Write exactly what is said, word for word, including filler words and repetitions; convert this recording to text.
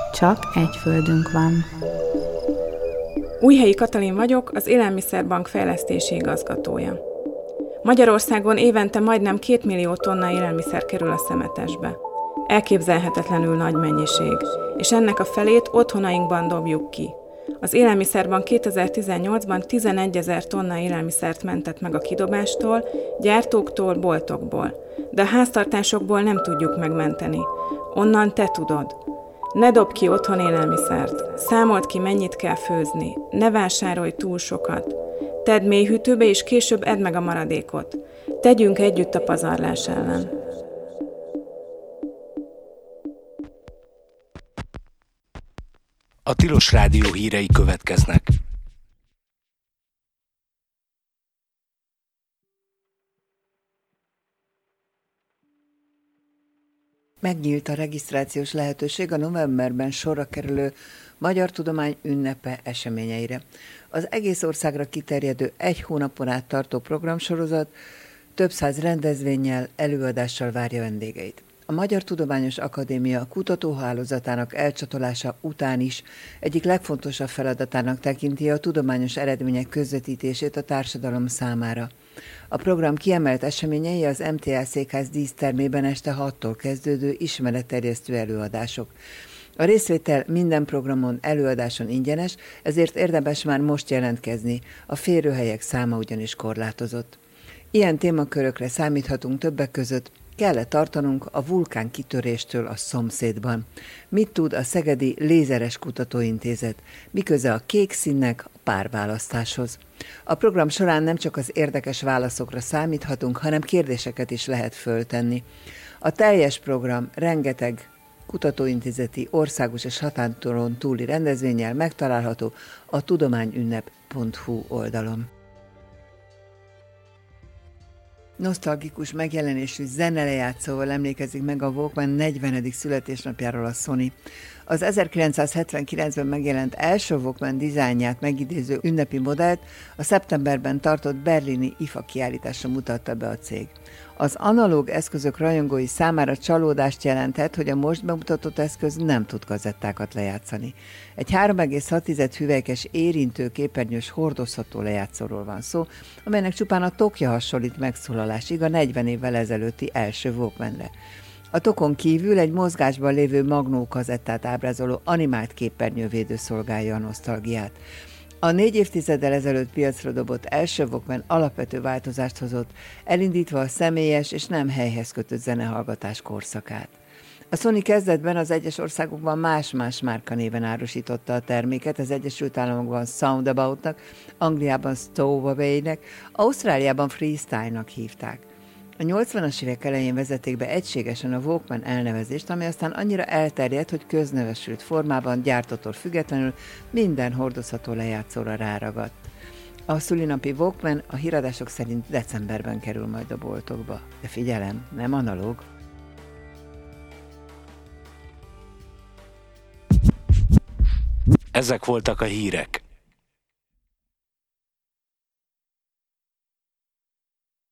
Csak egy földünk van. Újhelyi Katalin vagyok, az Élelmiszerbank fejlesztési igazgatója. Magyarországon évente majdnem két millió tonna élelmiszer kerül a szemetesbe. Elképzelhetetlenül nagy mennyiség, és ennek a felét otthonainkban dobjuk ki. Az Élelmiszerbank kétezer-tizennyolcban tizenegyezer tonna élelmiszert mentett meg a kidobástól, gyártóktól, boltokból. De a háztartásokból nem tudjuk megmenteni. Onnan te tudod. Ne dobd ki otthon élelmiszert, számold ki, mennyit kell főzni, ne vásárolj túl sokat. Tedd mélyhűtőbe, és később edd meg a maradékot. Tegyünk együtt a pazarlás ellen. A Tilos Rádió hírei következnek. Megnyílt a regisztrációs lehetőség a novemberben sorra kerülő Magyar Tudomány ünnepe eseményeire. Az egész országra kiterjedő egy hónapon át tartó programsorozat több száz rendezvénnyel, előadással várja vendégeit. A Magyar Tudományos Akadémia kutatóhálózatának elcsatolása után is egyik legfontosabb feladatának tekinti a tudományos eredmények közvetítését a társadalom számára. A program kiemelt eseményei az em té el Székház dísztermében este hattól kezdődő ismeretterjesztő előadások. A részvétel minden programon, előadáson ingyenes, ezért érdemes már most jelentkezni, a férőhelyek száma ugyanis korlátozott. Ilyen témakörökre számíthatunk többek között: kell-e tartanunk a vulkán kitöréstől a szomszédban? Mit tud a Szegedi Lézeres Kutatóintézet? Mi köze a kék színnek a párválasztáshoz? A program során nem csak az érdekes válaszokra számíthatunk, hanem kérdéseket is lehet föltenni. A teljes program rengeteg kutatóintézeti, országos és határon túli rendezvénnyel megtalálható a tudományünnep pont hu oldalon. Nosztalgikus megjelenésű zenelejátszóval emlékezik meg a Walkman negyvenedik születésnapjáról a Sony. Az ezerkilencszázhetvenkilencben megjelent első Walkman dizájnját megidéző ünnepi modellt a szeptemberben tartott berlini i ef á kiállításra mutatta be a cég. Az analóg eszközök rajongói számára csalódást jelentett, hogy a most bemutatott eszköz nem tud kazettákat lejátszani. Egy három egész hat hüvelykes érintő képernyős hordozható lejátszóról van szó, amelynek csupán a tokja hasonlít megszólalásig a negyven évvel ezelőtti első Walkmanre. A tokon kívül egy mozgásban lévő magnó kazettát ábrázoló animált képernyővédő szolgálja a nosztalgiát. A négy évtizeddel ezelőtt piacra dobott első Walkman alapvető változást hozott, elindítva a személyes és nem helyhez kötött zenehallgatás korszakát. A Sony kezdetben az egyes országokban más-más márkanéven árusította a terméket, az Egyesült Államokban Soundabout-nak, Angliában Stowaway-nek, Ausztráliában Freestyle-nak hívták. A nyolcvanas évek elején vezették be egységesen a Walkman elnevezést, ami aztán annyira elterjedt, hogy köznevesült formában, gyártótól függetlenül minden hordozható lejátszóra ráragadt. A szülinapi Walkman a híradások szerint decemberben kerül majd a boltokba. De figyelem, nem analóg. Ezek voltak a hírek.